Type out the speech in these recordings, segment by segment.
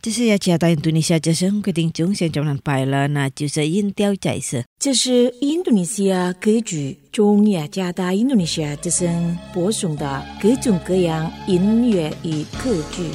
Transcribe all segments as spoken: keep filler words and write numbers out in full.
这是雅加达印度尼西亚之声决定中现中南派了，那就是音调解释。 这是印度尼西亚歌剧中雅加达印度尼西亚之声播送的各种各样音乐与歌剧。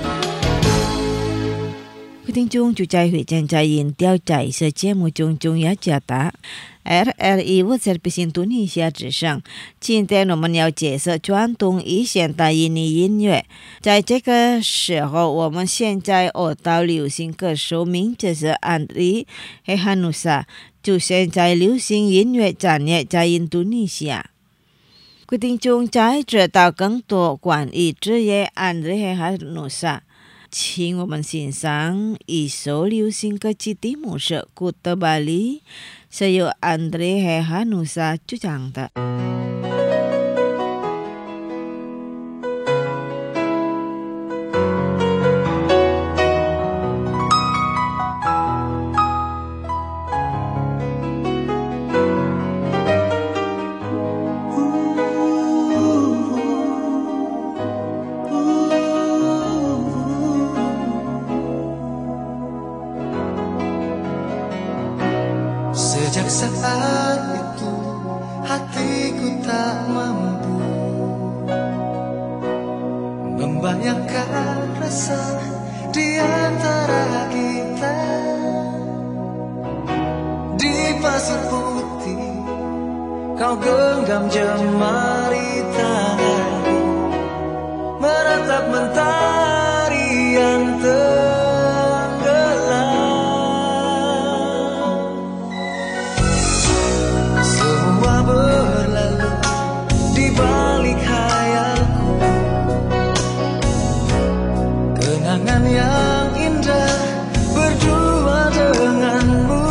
quyết定中就在会正在音调解释节目中中雅加达 R R I World Service 印度尼西亚之声。今天我们要介绍传统与现代印尼音乐。在这个时候，我们现在听到流行歌手名字是 Andri Hehanussa， 就现在流行音乐产业在印度尼西亚。quyết定中在知道更多关于职业 Andri Hehanussa，请我们欣赏一首流行歌曲题目是 Kuta Bali， 是由 Andri Hehanussa 主唱的。 Sejak saat itu hatiku tak mampu membayangkan rasa di antara kita. Di pasir putih kau genggam jemari tanganku, menatap mentari yang berlalu di balik khayalku, kenangan yang indah berdua denganmu.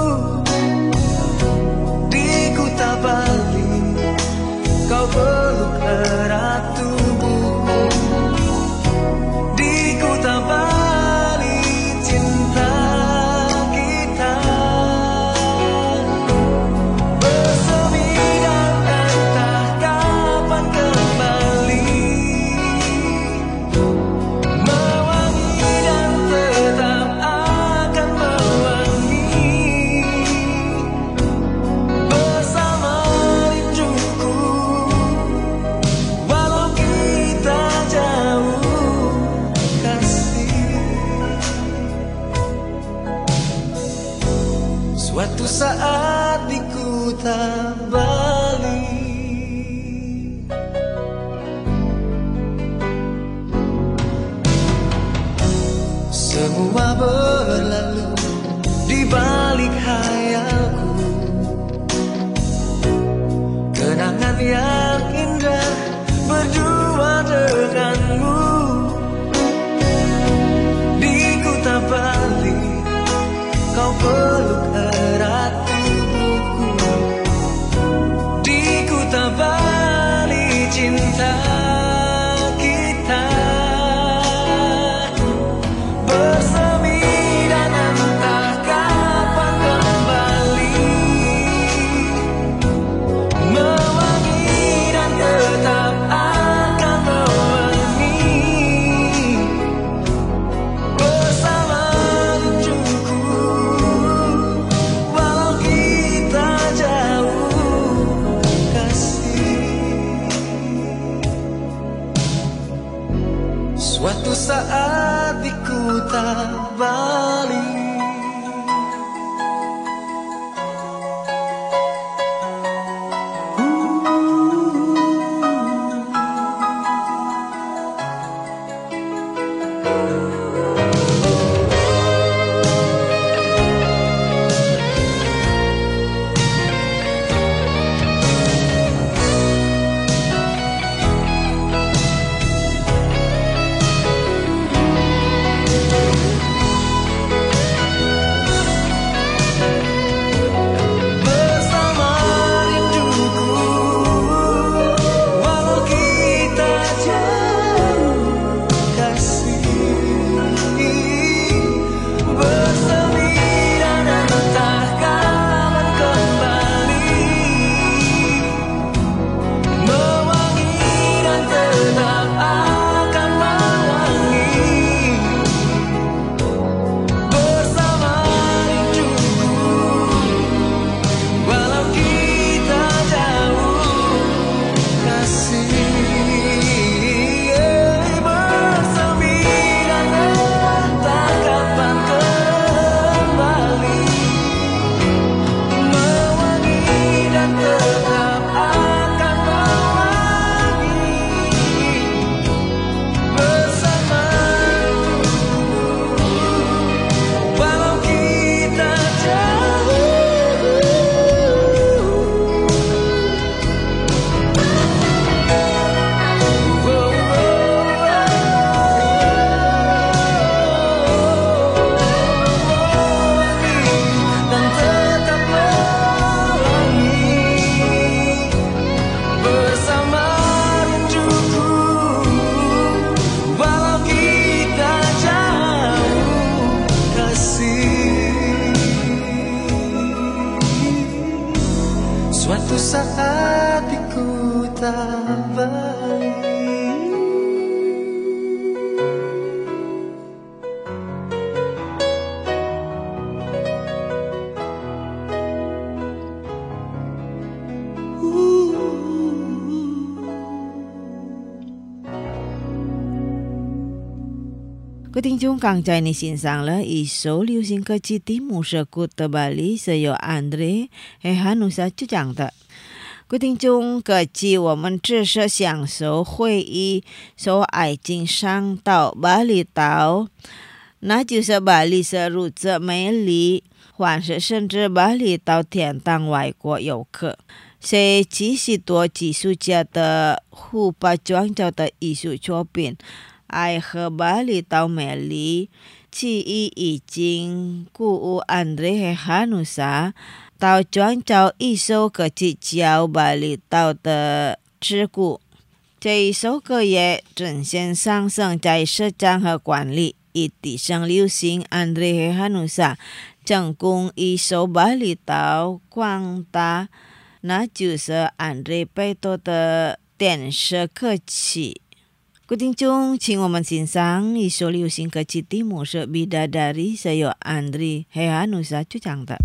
Di Kuta Bali kau peluk erat tubuhku. Di Kuta Bali cinta kita suatu saat di Kuta Bali. Semua berlalu di balik khayalku, kenangan yang indah berdua denganmu. Di Kuta Bali kau peluk erat tubuhku. Di Kuta Bali cinta kita bersemi dan entah kapan kembali, mewangi dan tetap akan mewangi bersama rinduku. Suatu saat di Kuta Bali. tak balik. Quý thính chúng càng chạy này xin sang là ý số lưu sinh cơ chi tí mù sở cụt tờ bà lý sở yo Andre hay Hanusa chú chẳng tờ. Quý thính chúng cơ chi wo mình chỉ sở享số hội ý số ải chính sang tạo bà lý tạo. Nó chú sở bà lý sở rụt sở mấy lý hoàn sở sân trở bà lý tạo thiện tăng ngoại của yêu cơ. Sẽ chỉ sĩ tố chỉ số cha tờ hù bà choáng cho tờ ý số cho biển. Ai和巴厘岛美丽，记忆已经故无安德和哈努萨，到转找一首歌去教巴厘岛的事故。这一首歌也展现上升在社长和管理，以提升流行安德和哈努萨，成功一首巴厘岛广大，那就是安德贝多的电视歌曲。Quý thính chúng, xin我们欣赏一首流行歌曲题目是 Bidadari saya Andri Hehanusa chú chẳng tạ.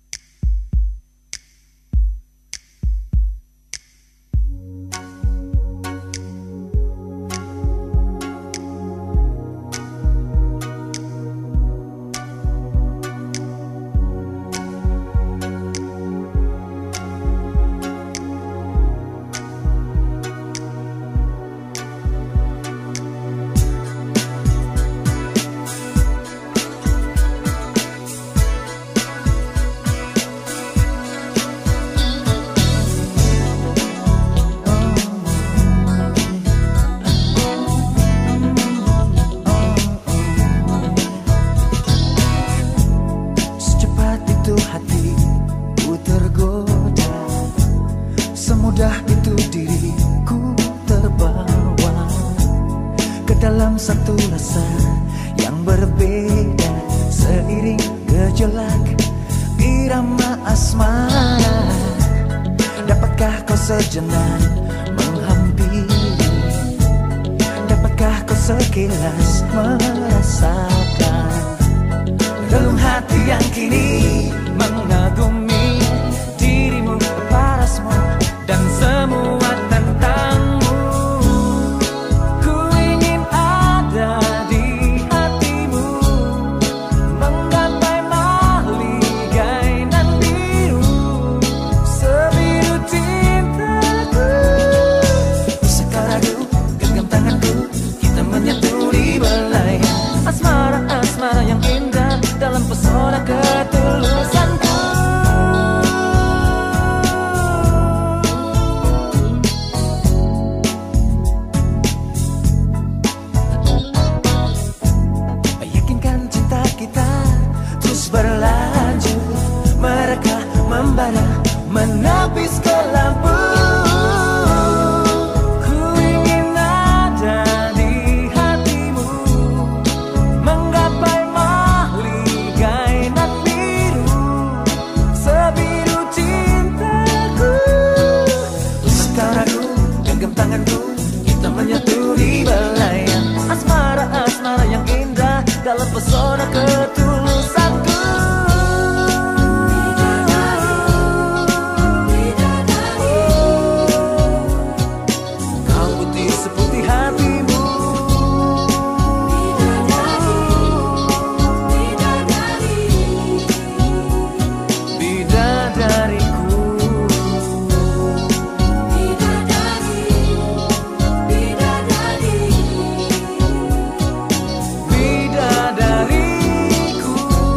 Dalam satu rasa yang berbeda, seiring gejolak irama asmara, dapatkah kau sejenak menghampiri, dapatkah kau sekilas merasakan relung hati yang kini mengagumi dirimu, parasmu dan semua tentangmu. Asmara yang indah dalam pesona ketulusanku. Yakinkan cinta kita terus berlanjut, mereka membara menapis ke lampu. Asmara yang indah dalam pesona ketulusanku. Bidadari, kau putih seputih hatimu. Bidadari, bidadari, bidadariku. Bidadari, bidadari, bidadariku.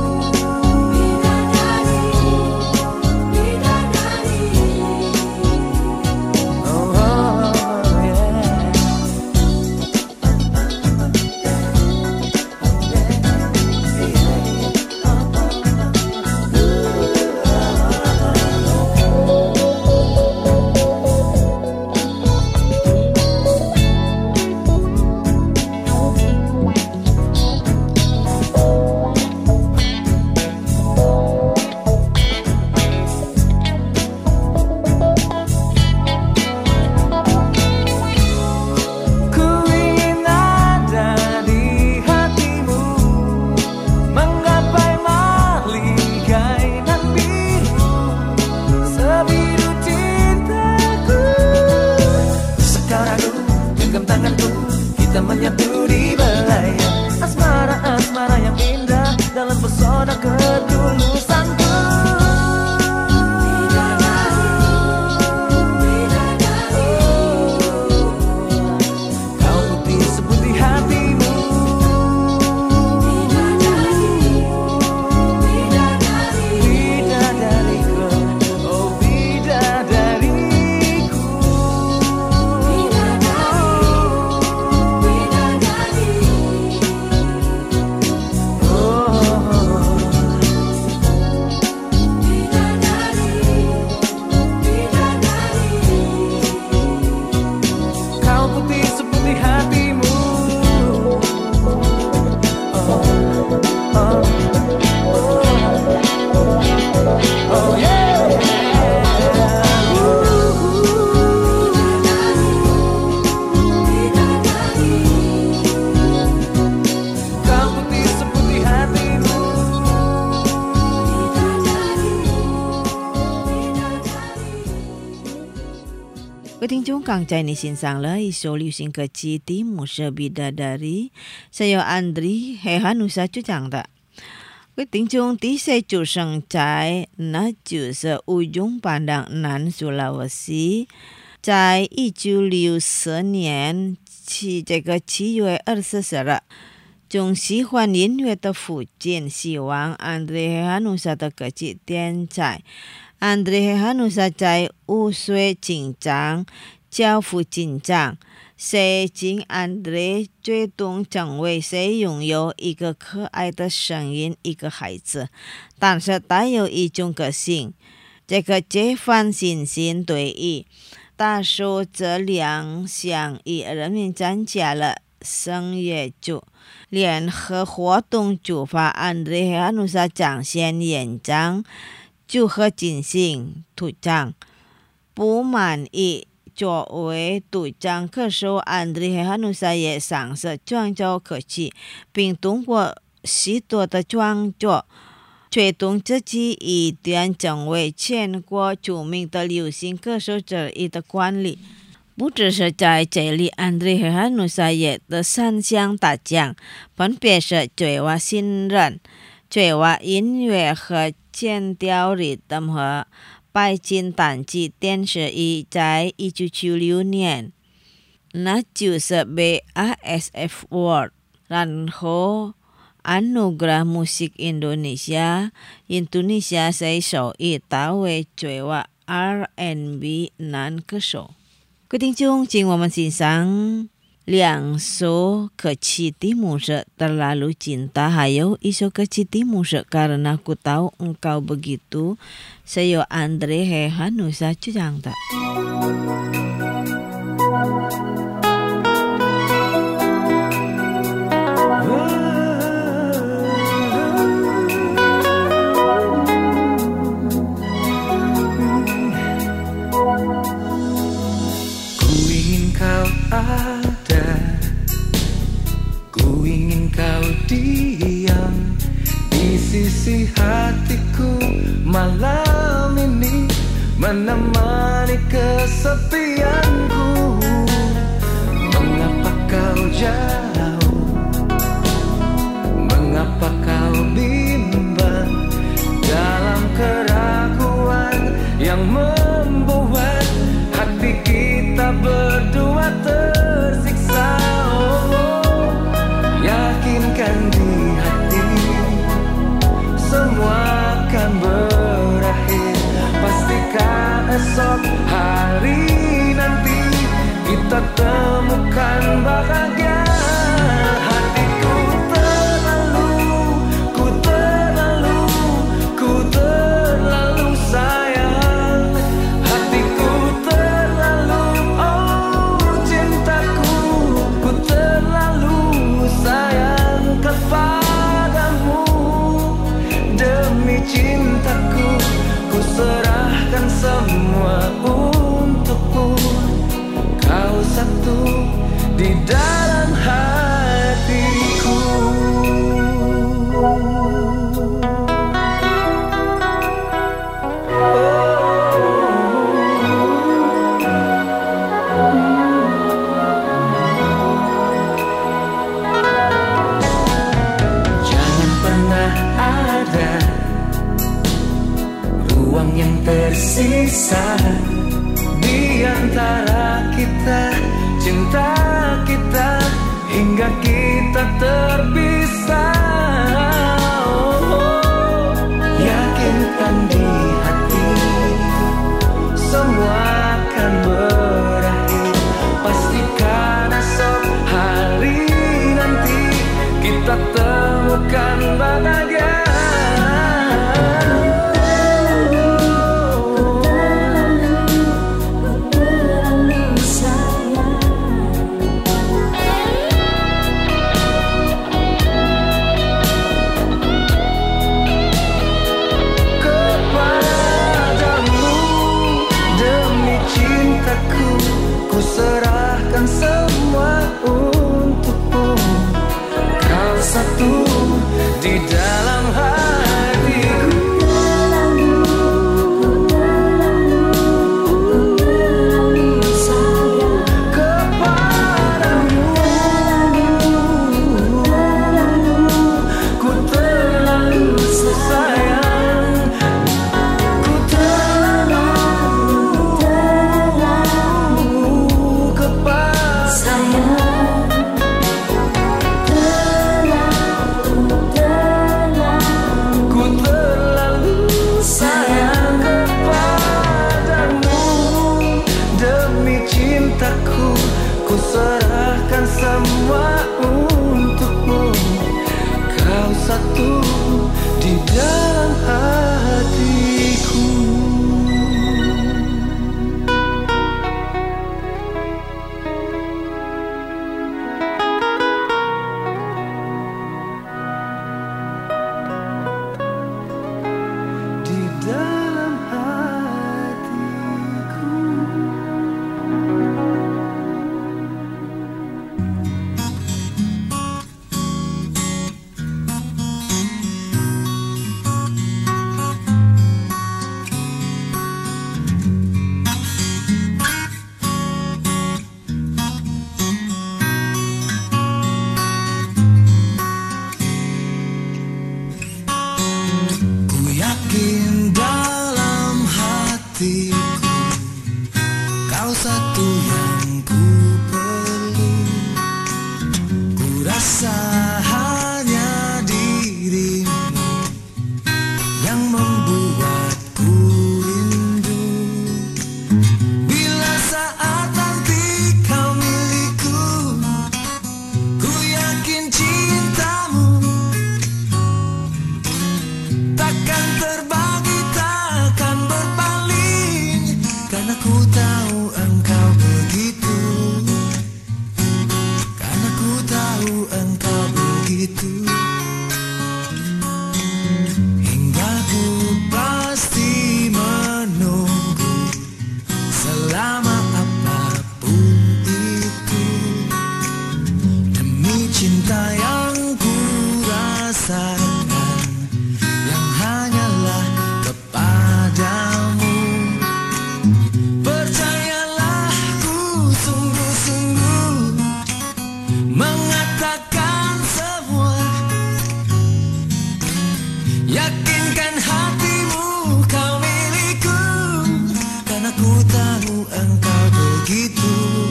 位听众刚才你欣赏了一首流行歌曲《蒂姆是Bidadari》，是由 Andri Hehanusa 主唱的。位听众第四出生在那就是Ujung Pandang Nan Sulawesi，在一九六四年七这个七月二十四日，从喜欢音乐的父亲希望 Andri Hehanusa 的歌曲点彩。Andri Hehanusa 在五岁紧张，教父紧张，谁经 Andri 最终成为谁拥有一个可爱的声音，一个孩子，但是带有一种个性。这个这番信心对于大受这两项以人民参加了声乐组联合活动主发 Andri Hehanusa 展现演讲组合进行主张。不满意作为主张歌手 Andri Hehanusa 也尝试创作歌曲，并通过许多的创作推动自己一点成为全国著名的流行歌手之一的管理。不只是在这里 Andri Hehanusa 也的三项大奖，分别是最佳新人、最佳音乐和剪调 rhythm 和白金单机电视一在一九七六年，那就是被 A S F Award， 然后 Anugerah Musik Indonesia Indonesia 谁首以大为最佳 R and B 男歌手。各位听众，请我们欣赏两首歌曲，蒂姆是 Terlalu Cinta， 还有一首歌曲蒂姆是 Karena Ku Tahu Engkau Begitu， 是由 Andri Hehanusa 主唱的。 Ada, ku ingin kau diam di sisi hatiku malam ini, menemani kesepianku. Mengapa kau jauh? Mengapa kau bimbang dalam keraguan yang membuat hati kita berdua tersiksa? Oh, yakinkan di hati semua akan berakhir. Pastikan esok hari nanti kita temukan bahagia. Hatiku terlalu, ku terlalu, ku terlalu sayang. Hatiku terlalu, oh cintaku, ku terlalu sayang kepadamu. Demi cintaku, ku serahkan semua untukmu. Kau satu di dalam hatiku. Jangan pernah ada ruang yang tersisa di antara kita, cinta kita hingga kita terpisah. Oh, yakinkan di hati semua akan berakhir. Pastikan esok hari nanti kita temukan bahagia. satu di dalam hatiku. Di dalam hatiku. Ku yakin dalam hatiku kau satu yang ku perlu. Ku rasa hanya dirimu yang membuatku rindu. Bila saat nanti kau milikku, ku yakin cintamu takkan terbagi, takkan berpaling, karena ku tahu engkau begitu, karena ku tahu engkau begitu. Hingga ku pasti menunggu selama apapun itu, demi cinta yang ku rasakan, yang hanyalah kepadamu. Percayalah, ku sungguh-sungguh mengatakan semua. Yakinkan hatimu kau milikku, karena ku tahu engkau begitu,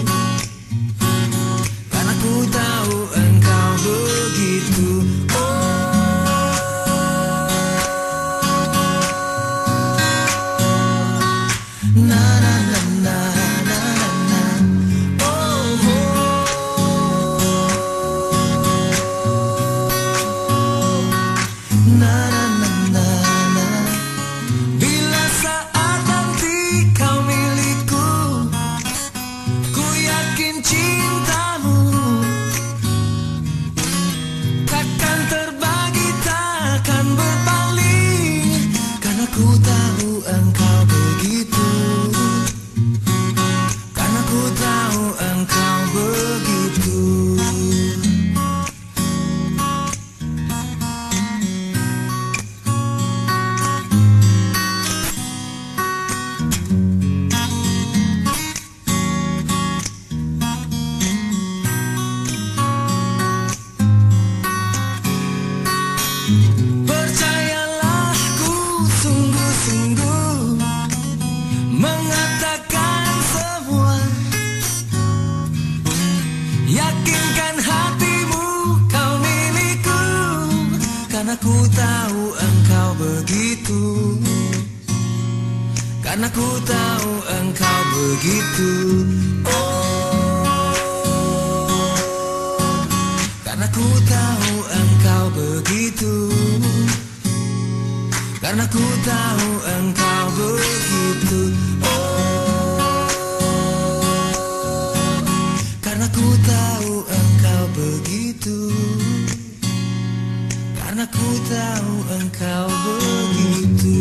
karena ku tahu engkau begitu. Na na na na na na. Oh, oh. Na na na na na. Bila saat nanti kau milikku, ku yakin cintamu takkan terbagi, takkan berpaling, karena ku tahu engkau begitu, karena ku tahu engkau begitu. Percayalah, ku sungguh-sungguh mengatakan semua. Yakinkan hatimu kau milikku, karena ku tahu engkau begitu, karena ku tahu engkau begitu. Oh, karena ku tahu engkau begitu, karena ku tahu engkau begitu. Oh, karena ku tahu engkau begitu, karena ku tahu engkau begitu.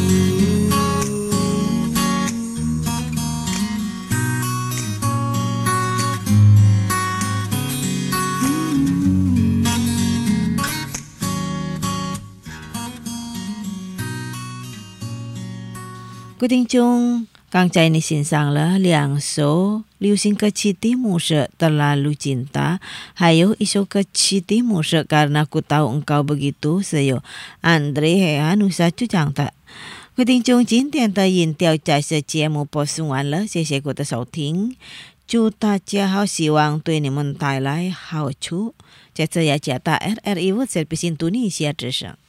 各位听众，刚才你欣赏了两首流行歌曲题目是 Terlalu Cinta， 还有一首歌曲题目是 Karena Ku Tahu Engkau Begitu， 是由 Andre Heanusa 主唱的。各位听众，今天的音调在这节目播送完了，谢谢各位的收听，祝大家好，希望对你们带来好处。在这雅加达 R R I World Service Indonesia 之声。